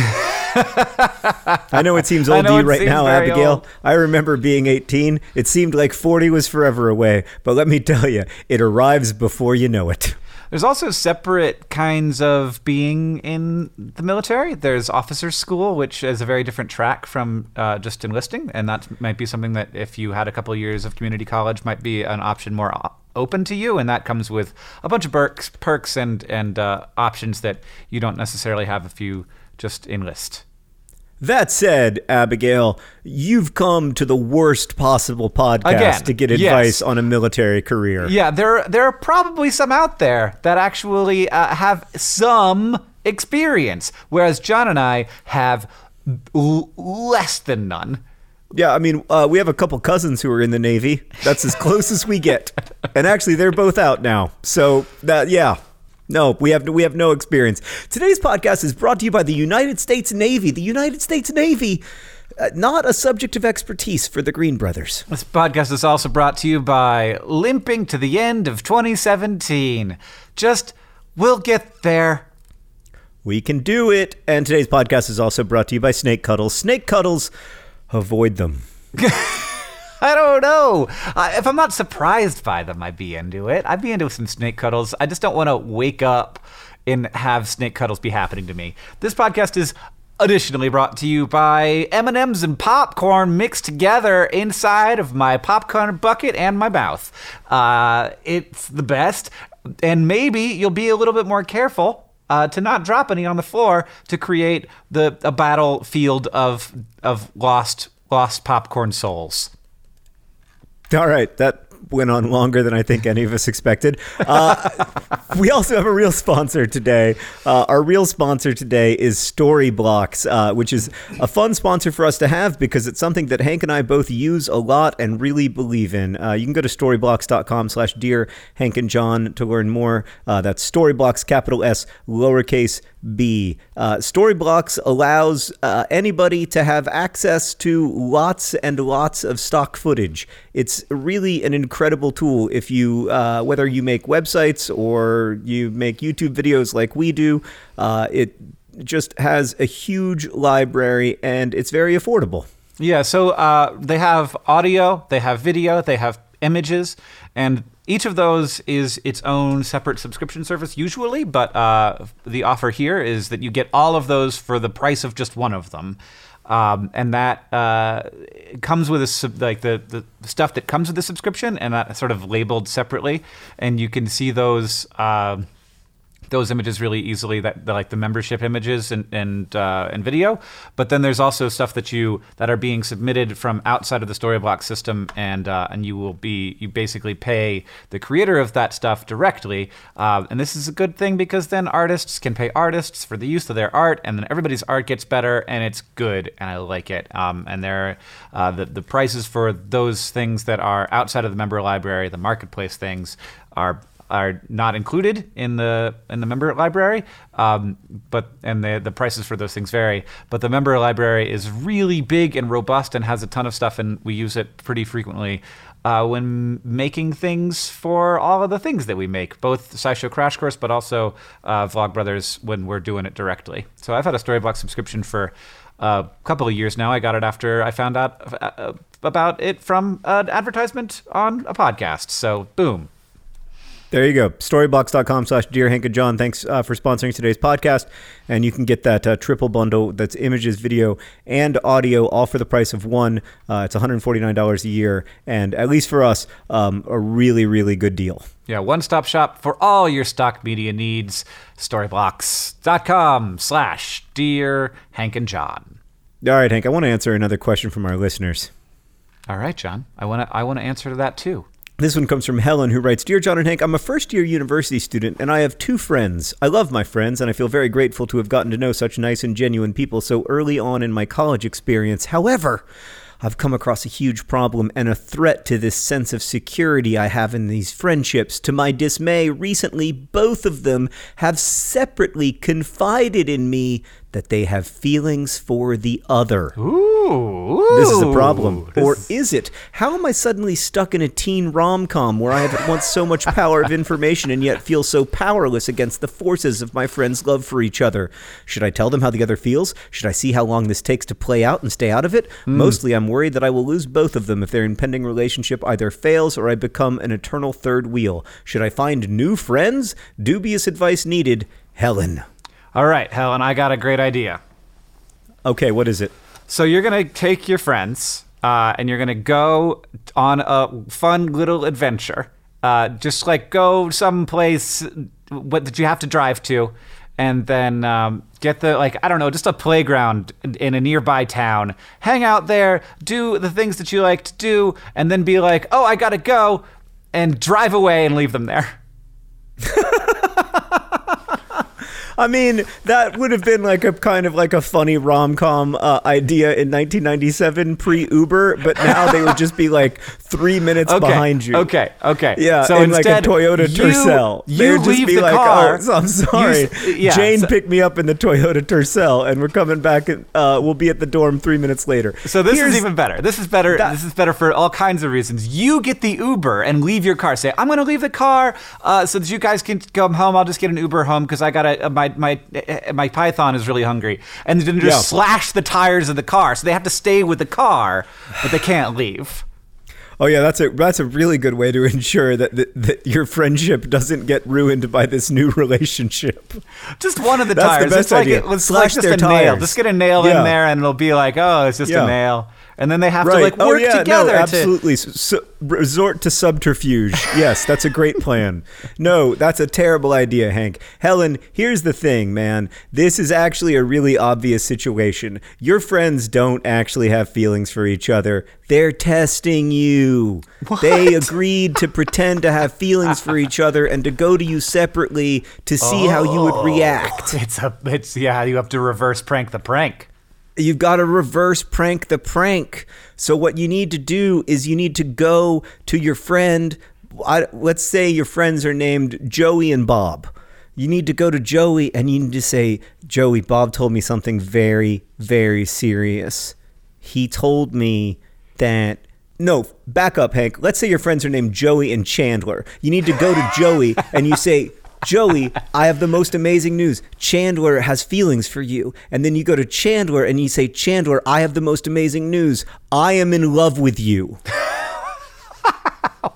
Speaker 2: I know it seems old to you right now, Abigail. Old. I remember being eighteen. It seemed like forty was forever away. But let me tell you, it arrives before you know it.
Speaker 1: There's also separate kinds of being in the military. There's officers' school, which is a very different track from uh, just enlisting. And that might be something that if you had a couple of years of community college might be an option more open to you. And that comes with a bunch of perks, perks and, and uh, options that you don't necessarily have if you just enlist.
Speaker 2: That said, Abigail, you've come to the worst possible podcast
Speaker 1: Again,
Speaker 2: to get
Speaker 1: yes.
Speaker 2: advice on a military career.
Speaker 1: Yeah, there there are probably some out there that actually uh, have some experience, whereas John and I have l- less than none.
Speaker 2: Yeah, I mean, uh, we have a couple cousins who are in the Navy. That's as close as we get. And actually, they're both out now. So, that yeah. No, we have we have no experience. Today's podcast is brought to you by the United States Navy. The United States Navy, uh, not a subject of expertise for the Green Brothers.
Speaker 1: This podcast is also brought to you by Limping to the End of twenty seventeen. Just, we'll get there.
Speaker 2: We can do it. And today's podcast is also brought to you by Snake Cuddles. Snake Cuddles, avoid them.
Speaker 1: I don't know. Uh, if I'm not surprised by them, I'd be into it. I'd be into some snake cuddles. I just don't want to wake up and have snake cuddles be happening to me. This podcast is additionally brought to you by M and M's and popcorn mixed together inside of my popcorn bucket and my mouth. Uh, it's the best. And maybe you'll be a little bit more careful uh, to not drop any on the floor to create the a battlefield of of lost lost popcorn souls.
Speaker 2: All right, that went on longer than I think any of us expected. Uh, we also have a real sponsor today. Uh, our real sponsor today is Storyblocks, uh, which is a fun sponsor for us to have because it's something that Hank and I both use a lot and really believe in. Uh, you can go to storyblocks.com slash dear Hank and John to learn more. Uh, that's Storyblocks, capital S, lowercase B. Uh, Storyblocks allows uh, anybody to have access to lots and lots of stock footage. It's really an incredible tool if you, uh, whether you make websites or you make YouTube videos like we do. Uh, it just has a huge library and it's very affordable.
Speaker 1: Yeah, so uh, they have audio, they have video, they have images, and each of those is its own separate subscription service usually, but uh, the offer here is that you get all of those for the price of just one of them. Um, and that uh, comes with a sub, like the, the stuff that comes with the subscription, and that sort of labeled separately, and you can see those uh, those images really easily, that like the membership images and and uh, and video. But then there's also stuff that you that are being submitted from outside of the Storyblocks system, and uh, and you will be you basically pay the creator of that stuff directly. Uh, and this is a good thing because then artists can pay artists for the use of their art, and then everybody's art gets better, and it's good, and I like it. Um, and there, uh, the the prices for those things that are outside of the member library, the marketplace things, are. are not included in the in the member library, um, but and the the prices for those things vary. But the member library is really big and robust and has a ton of stuff, and we use it pretty frequently uh, when making things for all of the things that we make, both SciShow Crash Course, but also uh, Vlogbrothers when we're doing it directly. So I've had a Storyblocks subscription for a couple of years now. I got it after I found out uh, about it from an advertisement on a podcast. So boom.
Speaker 2: There you go. Storyblocks.com slash Dear Hank and John. Thanks uh, for sponsoring today's podcast. And you can get that uh, triple bundle that's images, video, and audio, all for the price of one. Uh, it's one hundred forty-nine dollars a year. And at least for us, um, a really, really good deal.
Speaker 1: Yeah, one-stop shop for all your stock media needs. Storyblocks.com slash Dear Hank and John.
Speaker 2: All right, Hank, I want to answer another question from our listeners.
Speaker 1: All right, John. I want to I want to answer to that, too.
Speaker 2: This one comes from Helen, who writes, Dear John and Hank, I'm a first-year university student, and I have two friends. I love my friends, and I feel very grateful to have gotten to know such nice and genuine people so early on in my college experience. However, I've come across a huge problem and a threat to this sense of security I have in these friendships. To my dismay, recently, both of them have separately confided in me that they have feelings for the other.
Speaker 1: Ooh,
Speaker 2: this is a problem.
Speaker 1: This...
Speaker 2: Or is it? How am I suddenly stuck in a teen rom-com where I have at once so much power of information and yet feel so powerless against the forces of my friends' love for each other? Should I tell them how the other feels? Should I see how long this takes to play out and stay out of it? Mm. Mostly I'm worried that I will lose both of them if their impending relationship either fails or I become an eternal third wheel. Should I find new friends? Dubious advice needed. Helen.
Speaker 1: All right, Helen, I got a great idea.
Speaker 2: Okay, what is it?
Speaker 1: So you're going to take your friends uh, and you're going to go on a fun little adventure. Uh, just like go someplace what that you have to drive to, and then um, get the, like, I don't know, just a playground in a nearby town. Hang out there, do the things that you like to do, and then be like, oh, I got to go, and drive away and leave them there.
Speaker 2: I mean, that would have been like a kind of like a funny rom-com uh, idea in nineteen ninety-seven pre-Uber, but now they would just be like three minutes
Speaker 1: okay,
Speaker 2: behind you.
Speaker 1: Okay, okay.
Speaker 2: Yeah,
Speaker 1: so
Speaker 2: in
Speaker 1: instead,
Speaker 2: like a Toyota Tercel.
Speaker 1: You,
Speaker 2: they
Speaker 1: you
Speaker 2: would just
Speaker 1: leave
Speaker 2: be
Speaker 1: the
Speaker 2: like,
Speaker 1: car.
Speaker 2: oh, I'm sorry.
Speaker 1: You, yeah,
Speaker 2: Jane
Speaker 1: so,
Speaker 2: picked me up in the Toyota Tercel, and we're coming back, and uh, we'll be at the dorm three minutes later.
Speaker 1: So this
Speaker 2: Here's,
Speaker 1: is even better. This is better. That, this is better for all kinds of reasons. You get the Uber and leave your car. Say, I'm going to leave the car uh, so that you guys can come home. I'll just get an Uber home because I got a, my my my Python is really hungry, and then just yeah. slash the tires of the car, so they have to stay with the car, but they can't leave.
Speaker 2: Oh yeah, that's a that's a really good way to ensure that, that that your friendship doesn't get ruined by this new relationship.
Speaker 1: Just one of the
Speaker 2: that's
Speaker 1: tires.
Speaker 2: The best
Speaker 1: it's like
Speaker 2: idea.
Speaker 1: it was
Speaker 2: slash
Speaker 1: like just
Speaker 2: their
Speaker 1: a
Speaker 2: tires.
Speaker 1: nail. Just get a nail
Speaker 2: yeah.
Speaker 1: in there, and it'll be like, oh, it's just
Speaker 2: yeah.
Speaker 1: a nail. And then they have
Speaker 2: right.
Speaker 1: to like work
Speaker 2: oh, yeah,
Speaker 1: together.
Speaker 2: No, absolutely.
Speaker 1: To...
Speaker 2: So, resort to subterfuge. Yes, that's a great plan. No, that's a terrible idea, Hank. Helen, here's the thing, man. This is actually a really obvious situation. Your friends don't actually have feelings for each other. They're testing you.
Speaker 1: What?
Speaker 2: They agreed to pretend to have feelings for each other and to go to you separately to see
Speaker 1: oh,
Speaker 2: how you would react.
Speaker 1: It's a, it's yeah. You have to reverse prank the prank.
Speaker 2: You've got to reverse prank the prank. So what you need to do is you need to go to your friend. I, let's say your friends are named Joey and Bob. You need to go to Joey and you need to say, Joey, Bob told me something very, very serious. He told me that... No, back up, Hank. Let's say your friends are named Joey and Chandler. You need to go to Joey and you say... Joey, I have the most amazing news. Chandler has feelings for you. And then you go to Chandler and you say, Chandler, I have the most amazing news. I am in love with you.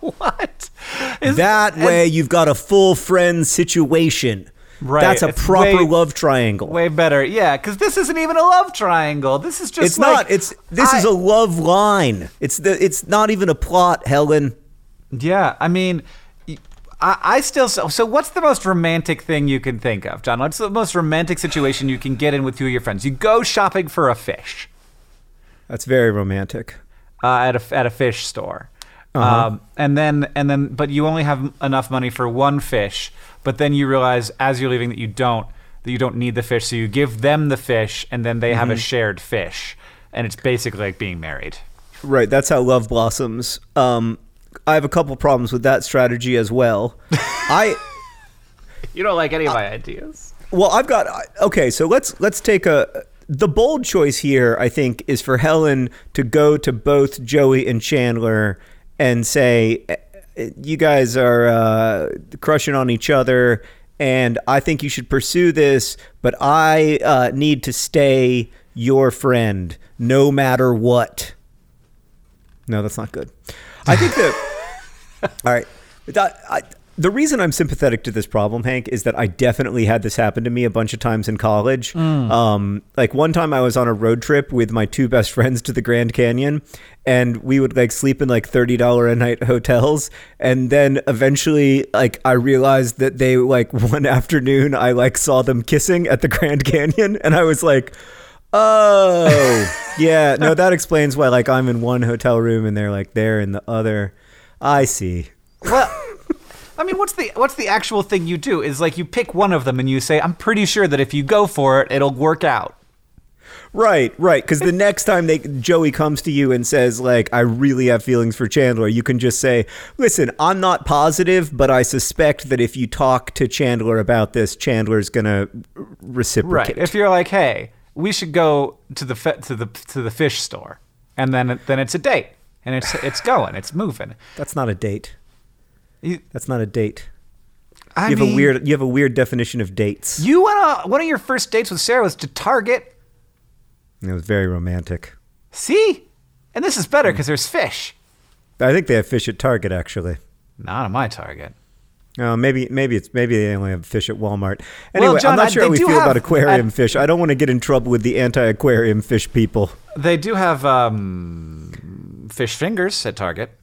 Speaker 1: What? Is,
Speaker 2: That way you've got a full friend situation.
Speaker 1: Right.
Speaker 2: That's a
Speaker 1: It's
Speaker 2: proper
Speaker 1: way-
Speaker 2: love triangle.
Speaker 1: Way better, yeah, because this isn't even a love triangle. This is just
Speaker 2: it's
Speaker 1: like,
Speaker 2: not. It's this
Speaker 1: I-
Speaker 2: is a love line. It's the. It's not even a plot, Helen.
Speaker 1: Yeah, I mean, I, I still. So, so, what's the most romantic thing you can think of, John? What's the most romantic situation you can get in with two of your friends? You go shopping for a fish
Speaker 2: That's very romantic.
Speaker 1: uh, at a at a fish store,
Speaker 2: Uh-huh.
Speaker 1: um, and then and then, but you only have enough money for one fish. But then you realize as you're leaving that you don't that you don't need the fish, so you give them the fish, and then they have a shared fish, and it's basically like being married.
Speaker 2: Right. That's how love blossoms. Um, I have a couple problems with that strategy as well. I.
Speaker 1: You don't like any of my ideas.
Speaker 2: Well, I've got okay. So let's let's take a the bold choice here. I think is for Helen to go to both Joey and Chandler and say, "You guys are uh, crushing on each other, and I think you should pursue this. But I uh, need to stay your friend, no matter what." No, that's not good. I think that. All right. That, I, the reason I'm sympathetic to this problem, Hank, is that I definitely had this happen to me a bunch of times in college. Mm. Um, like one time I was on a road trip with my two best friends to the Grand Canyon, and we would like sleep in like thirty dollars a night hotels. And then eventually, like I realized that they like one afternoon, I like saw them kissing at the Grand Canyon, and I was like, oh, yeah, no, that explains why like I'm in one hotel room and they're like there in the other. I see.
Speaker 1: Well, I mean, what's the what's the actual thing you do? Is like you pick one of them and you say, "I'm pretty sure that if you go for it, it'll work out."
Speaker 2: Right, right. Because the next time they Joey comes to you and says, like, "I really have feelings for Chandler," you can just say, "Listen, I'm not positive, but I suspect that if you talk to Chandler about this, Chandler's gonna reciprocate."
Speaker 1: Right. If you're like, "Hey, we should go to the fe- to the to the fish store," and then then it's a date, and it's it's going, it's moving.
Speaker 2: That's not a date.
Speaker 1: You,
Speaker 2: That's not a date.
Speaker 1: I
Speaker 2: you have
Speaker 1: mean,
Speaker 2: a weird. You have a weird definition of dates.
Speaker 1: You went on one of your first dates with Sarah was to Target.
Speaker 2: It was very romantic.
Speaker 1: See, and this is better because there's fish.
Speaker 2: I think they have fish at Target, actually.
Speaker 1: Not on my Target.
Speaker 2: Uh, maybe, maybe it's maybe they only have fish at Walmart. Anyway,
Speaker 1: Well, John,
Speaker 2: I'm not
Speaker 1: I-
Speaker 2: sure
Speaker 1: they
Speaker 2: how we
Speaker 1: do
Speaker 2: feel
Speaker 1: have-
Speaker 2: about aquarium
Speaker 1: I-
Speaker 2: fish. I don't want to get in trouble with the anti-aquarium fish people.
Speaker 1: They do have um, fish fingers at Target.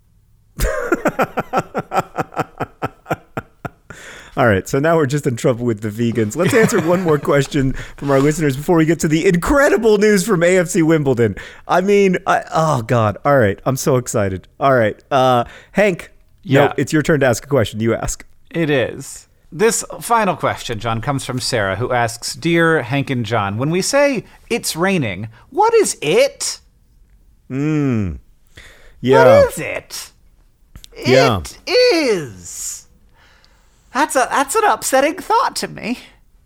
Speaker 2: All right, so now we're just in trouble with the vegans. Let's answer one more question from our listeners before we get to the incredible news from A F C Wimbledon. I mean, I, oh God! All right, I'm so excited. All right, uh, Hank.
Speaker 1: Yeah.
Speaker 2: No, it's your turn to ask a question. You ask.
Speaker 1: It is. This final question, John, comes from Sarah, who asks, "Dear Hank and John, when we say it's raining, what is it?
Speaker 2: Mm. Yeah.
Speaker 1: What is it?
Speaker 2: Yeah.
Speaker 1: It is. That's a that's an upsetting thought to me.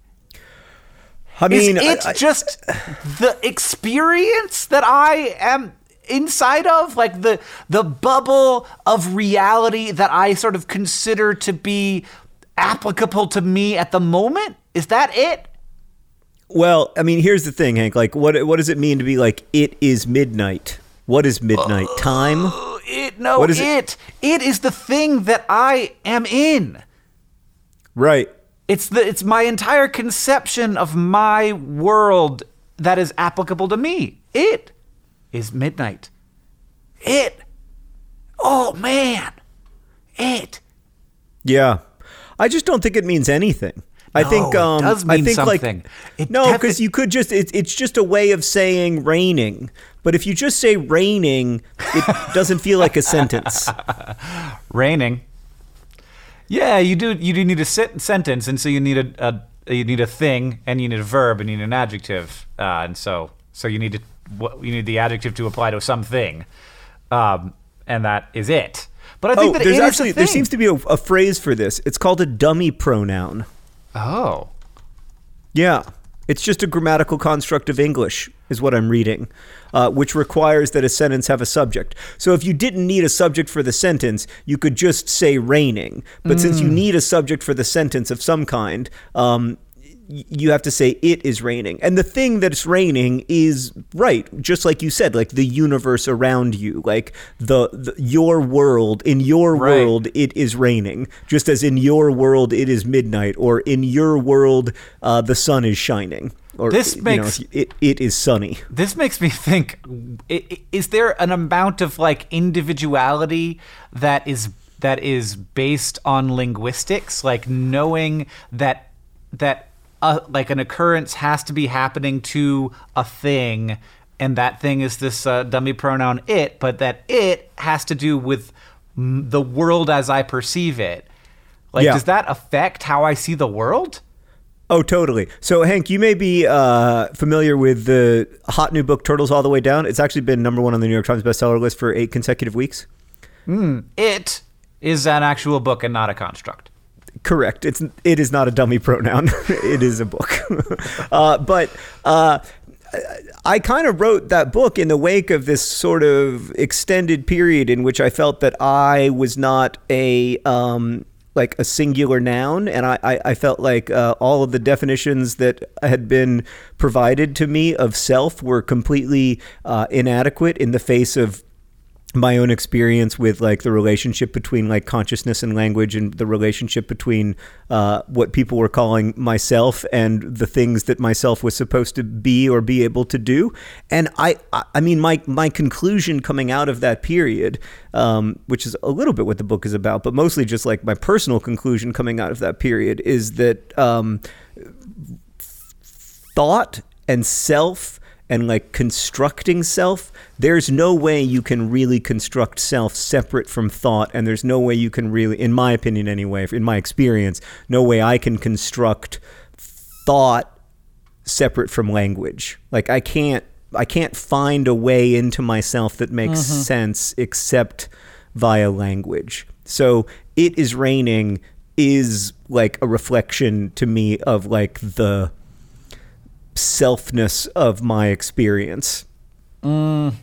Speaker 2: I mean,
Speaker 1: is it
Speaker 2: I- I-
Speaker 1: just the experience that I am inside of, like the the bubble of reality that I sort of consider to be applicable to me at the moment? Is that it?
Speaker 2: Well, I mean, here's the thing, Hank. Like, what what does it mean to be like, it is midnight? What is midnight? Time?
Speaker 1: Uh, It no
Speaker 2: What is
Speaker 1: it,
Speaker 2: it?
Speaker 1: it is the thing that I am in.
Speaker 2: Right.
Speaker 1: It's the it's my entire conception of my world that is applicable to me. It is midnight. It. Oh man. It.
Speaker 2: Yeah. I just don't think it means anything. I
Speaker 1: No,
Speaker 2: think
Speaker 1: it
Speaker 2: um
Speaker 1: does
Speaker 2: I
Speaker 1: mean
Speaker 2: think
Speaker 1: something.
Speaker 2: like
Speaker 1: It
Speaker 2: no,
Speaker 1: defi-
Speaker 2: because you could just it, it's just a way of saying raining. But if you just say raining, it doesn't feel like a sentence.
Speaker 1: Raining. Yeah, you do. You do need a sit- sentence, and so you need a, a you need a thing, and you need a verb, and you need an adjective, uh, and so so you need to what, you need the adjective to apply to something, um, and that is it. But I think
Speaker 2: Oh,
Speaker 1: that
Speaker 2: there's
Speaker 1: it is
Speaker 2: actually
Speaker 1: a
Speaker 2: there
Speaker 1: thing.
Speaker 2: seems to be a, a phrase for this. It's called a dummy pronoun.
Speaker 1: Oh,
Speaker 2: Yeah. It's just a grammatical construct of English, is what I'm reading, uh, which requires that a sentence have a subject. So if you didn't need a subject for the sentence, you could just say raining. But since you need a subject for the sentence of some kind, um, y- you have to say it is raining. And the thing that's raining is right, just like you said, like the universe around you, like the, the your world, in your
Speaker 1: Right.
Speaker 2: world it is raining, just as in your world it is midnight, or in your world uh, the sun is shining. Or,
Speaker 1: This
Speaker 2: you
Speaker 1: makes-
Speaker 2: know, it, it is sunny.
Speaker 1: This makes me think, i- i- is there an amount of like individuality that is that is based on linguistics, like knowing that that uh, like an occurrence has to be happening to a thing, and that thing is this uh, dummy pronoun it, but that it has to do with mm, the world as I perceive it. Like,
Speaker 2: Yeah.
Speaker 1: does that affect how I see the world?
Speaker 2: Oh, totally. So, Hank, you may be uh, familiar with the hot new book, Turtles All the Way Down. It's actually been number one on the New York Times bestseller list for eight consecutive weeks.
Speaker 1: It is an actual book and not a construct.
Speaker 2: Correct. It's it is not a dummy pronoun. It is a book. uh, but uh, I kind of wrote that book in the wake of this sort of extended period in which I felt that I was not a um, like a singular noun, and I, I, I felt like uh, all of the definitions that had been provided to me of self were completely uh, inadequate in the face of my own experience with like the relationship between like consciousness and language, and the relationship between uh, what people were calling myself and the things that myself was supposed to be or be able to do. And I, I mean, my, my conclusion coming out of that period, um, which is a little bit what the book is about, but mostly just like my personal conclusion coming out of that period, is that um, thought and self and like constructing self, there's no way you can really construct self separate from thought. And there's no way you can really, in my opinion anyway, in my experience, no way I can construct thought separate from language. Like I can't, I can't find a way into myself that makes mm-hmm. sense except via language. So It Is Raining is like a reflection to me of like the selfness of my experience.
Speaker 1: Mm,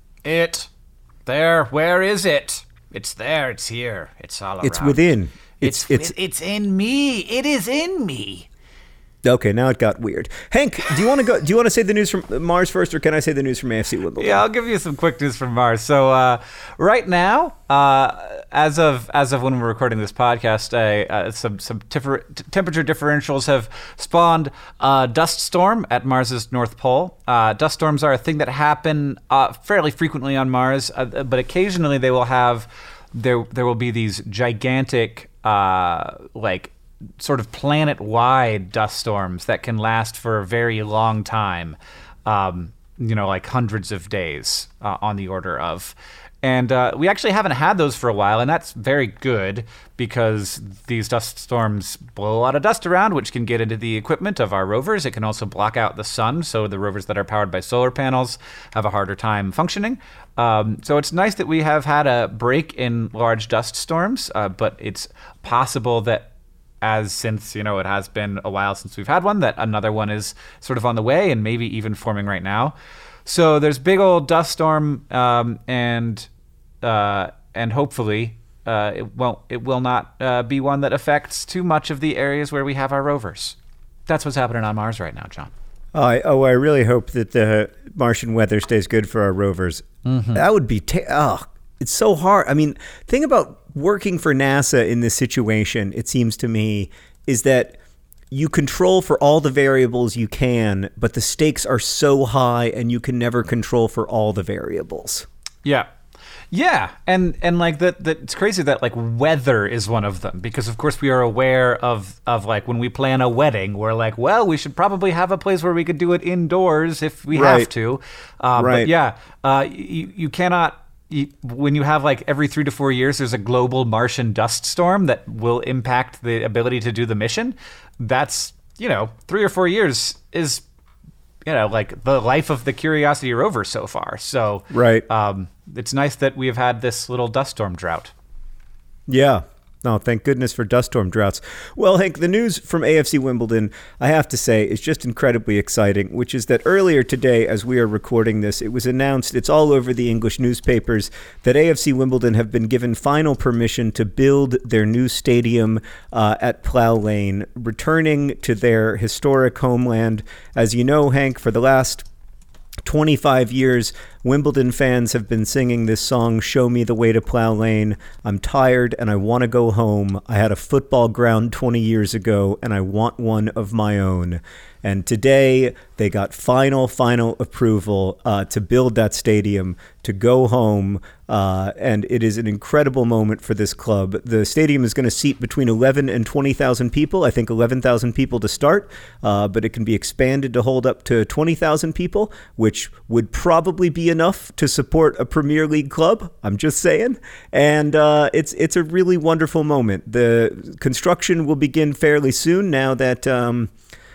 Speaker 1: it. There. Where is it? It's there. It's here. It's all around.
Speaker 2: It's within.
Speaker 1: It's it's it's, it's in me. It is in me.
Speaker 2: Okay, now it got weird. Hank, do you want to go? Do you want to say the news from Mars first, or can I say the news from A F C Wimbledon?
Speaker 1: Yeah, I'll give you some quick news from Mars. So uh, right now, uh, as of as of when we're recording this podcast, uh, uh, some some differ- t- temperature differentials have spawned a dust storm at Mars's North Pole. Uh, dust storms are a thing that happen uh, fairly frequently on Mars, uh, but occasionally they will have there there will be these gigantic uh, like. sort of planet-wide dust storms that can last for a very long time, um, you know, like hundreds of days uh, on the order of. And uh, we actually haven't had those for a while, and that's very good because these dust storms blow a lot of dust around, which can get into the equipment of our rovers. It can also block out the sun, so the rovers that are powered by solar panels have a harder time functioning. Um, so it's nice that we have had a break in large dust storms, uh, but it's possible that as since, you know, it has been a while since we've had one, that another one is sort of on the way and maybe even forming right now. So there's big old dust storm, um, and uh, and hopefully uh, it won't, it will not uh, be one that affects too much of the areas where we have our rovers. That's what's happening on Mars right now, John.
Speaker 2: Oh, I, oh, I really hope that the Martian weather stays good for our rovers. Mm-hmm. That would be, ta- oh, it's so hard. I mean, think about working for NASA in this situation, it seems to me, is that you control for all the variables you can, but the stakes are so high and you can never control for all the variables.
Speaker 1: Yeah. Yeah, and and like that, that it's crazy that like weather is one of them, because of course we are aware of of like when we plan a wedding, we're like, well, we should probably have a place where we could do it indoors if we
Speaker 2: right.
Speaker 1: have to. Uh,
Speaker 2: right.
Speaker 1: But yeah, uh, you you cannot. You, when you have like every three to four years, there's a global Martian dust storm that will impact the ability to do the mission. That's, you know, three or four years is, you know, like the life of the Curiosity rover so far. So
Speaker 2: right.
Speaker 1: um, it's nice that we have had this little dust storm drought.
Speaker 2: Yeah. Oh, thank goodness for dust storm droughts. Well, Hank, the news from A F C Wimbledon, I have to say, is just incredibly exciting, which is that earlier today, as we are recording this, it was announced, it's all over the English newspapers, that A F C Wimbledon have been given final permission to build their new stadium uh, at Plough Lane, returning to their historic homeland. As you know, Hank, for the last twenty-five years, Wimbledon fans have been singing this song, Show Me the Way to Plough Lane. I'm tired and I want to go home. I had a football ground twenty years ago and I want one of my own. And today they got final, final approval uh, to build that stadium, to go home. Uh, and it is an incredible moment for this club. The stadium is going to seat between eleven and twenty thousand people. I think eleven thousand people to start, uh, but it can be expanded to hold up to twenty thousand people, which would probably be enough to support a Premier League club. I'm just saying. And uh, it's it's a really wonderful moment. The construction will begin fairly soon now that... Um,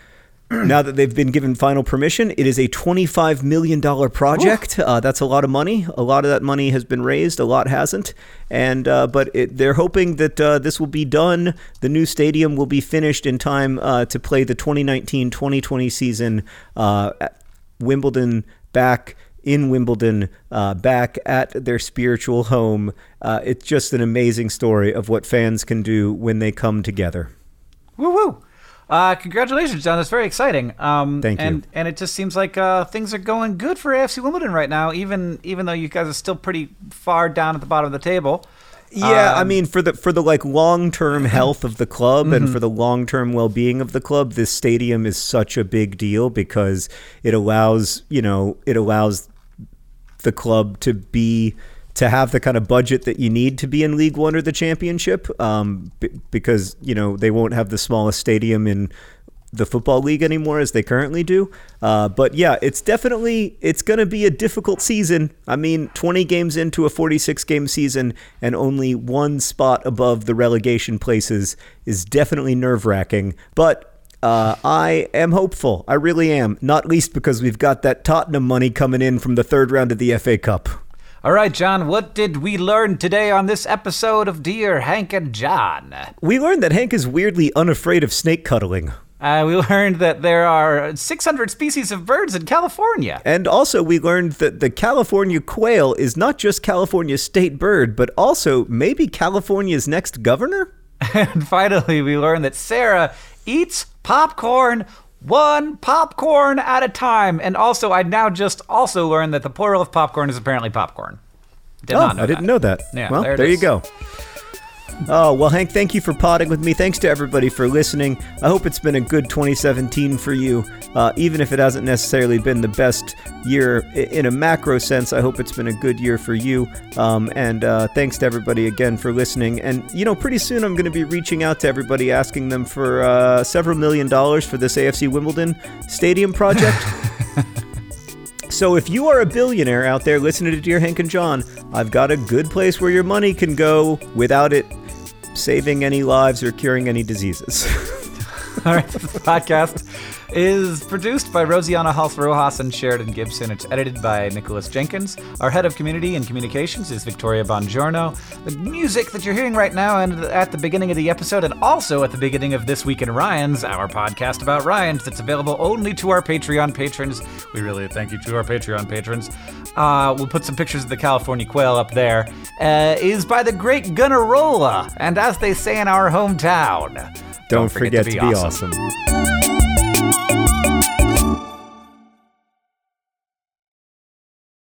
Speaker 2: Now that they've been given final permission. It is a twenty-five million dollars project. Uh, that's a lot of money. A lot of that money has been raised. A lot hasn't. And uh, but it, they're hoping that uh, this will be done. The new stadium will be finished in time uh, to play the twenty nineteen twenty twenty season uh, at Wimbledon, back in Wimbledon, uh, back at their spiritual home. Uh, it's just an amazing story of what fans can do when they come together.
Speaker 1: Woo woo. Uh, congratulations, John. That's very exciting. Um,
Speaker 2: Thank you.
Speaker 1: And, and it just seems like uh, things are going good for A F C Wimbledon right now, even even though you guys are still pretty far down at the bottom of the table.
Speaker 2: Yeah,
Speaker 1: um,
Speaker 2: I mean, for the for the like long-term health of the club mm-hmm. and for the long-term well-being of the club, this stadium is such a big deal because it allows, you know, it allows the club to be to have the kind of budget that you need to be in League One or the Championship, um, b- because, you know, they won't have the smallest stadium in the Football League anymore as they currently do. Uh, but yeah, it's definitely, it's going to be a difficult season. I mean, twenty games into a forty-six game season and only one spot above the relegation places is definitely nerve-wracking. But uh, I am hopeful. I really am. Not least because we've got that Tottenham money coming in from the third round of the F A Cup.
Speaker 1: All right, John, what did we learn today on this episode of Dear Hank and John?
Speaker 2: We learned that Hank is weirdly unafraid of snake cuddling.
Speaker 1: Uh, we learned that there are six hundred species of birds in California.
Speaker 2: And also we learned that the California quail is not just California's state bird, but also maybe California's next governor?
Speaker 1: And finally, we learned that Sarah eats popcorn one popcorn at a time. And also, I now just also learned that the plural of popcorn is apparently popcorn. Did
Speaker 2: oh,
Speaker 1: not know
Speaker 2: I didn't
Speaker 1: that.
Speaker 2: know that.
Speaker 1: Yeah,
Speaker 2: well,
Speaker 1: there,
Speaker 2: there
Speaker 1: it
Speaker 2: you
Speaker 1: is.
Speaker 2: go. Oh, well, Hank, thank you for podding with me. Thanks to everybody for listening. I hope it's been a good twenty seventeen for you, uh, even if it hasn't necessarily been the best year in a macro sense. I hope it's been a good year for you. Um, and uh, thanks to everybody again for listening. And, you know, pretty soon I'm going to be reaching out to everybody, asking them for uh, several million dollars for this A F C Wimbledon stadium project. So if you are a billionaire out there listening to Dear Hank and John, I've got a good place where your money can go without it saving any lives or curing any diseases.
Speaker 1: All right, this podcast is produced by Rosianna Halse Rojas and Sheridan Gibson. It's edited by Nicholas Jenkins. Our head of community and communications is Victoria Bongiorno. The music that you're hearing right now and at the beginning of the episode and also at the beginning of This Week in Ryans, our podcast about Ryans that's available only to our Patreon patrons. We really thank you to our Patreon patrons. Uh, we'll put some pictures of the California quail up there. Uh, is by the great Gunnarolla. And as they say in our hometown,
Speaker 2: Don't, Don't forget, forget to be, to be awesome. awesome.